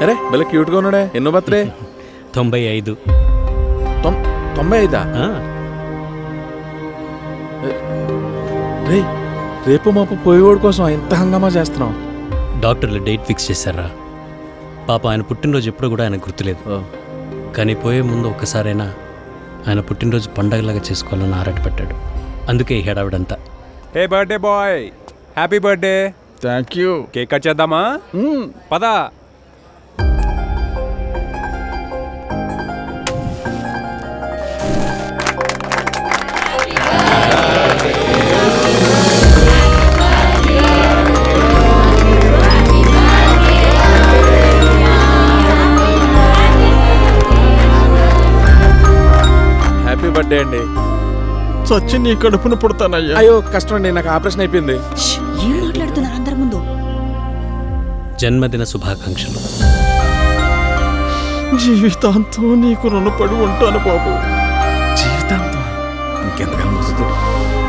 అరే భలే క్యూట్గా ఉన్నాడే. ఎన్నో బర్త్డే? 95. 95? రే రేపు మాపు పోయేవాడు కోసం ఎంత హంగామా చేస్తున్నాం. డాక్టర్లు డేట్ ఫిక్స్ చేశారా? పాప ఆయన పుట్టినరోజు ఎప్పుడు కూడా ఆయన గుర్తులేదు. కానీ పోయే ముందు ఒక్కసారైనా ఆయన పుట్టినరోజు పండగలాగా చేసుకోవాలని ఆరాటపడ్డాడు. అందుకే ఈ హడావిడంతా. Hey birthday boy, happy birthday. Thank you. Cake cut చేద్దామా? పద. హ్యాపీ బర్త్డే అండి. చచ్చి నీ కడుపున పుడతానయ్యా. అయ్యో కష్టం అండి, నాకు ఆపరేషన్ అయిపోయింది. ఏం మాట్లాడుతున్నారు అందరి ముందు? జన్మదిన శుభాకాంక్షలు. జీవితాంతం నీకు రుణపడి ఉంటాను బాబు. జీవితాంతం ఇంకెంతకాలం వస్తుంది?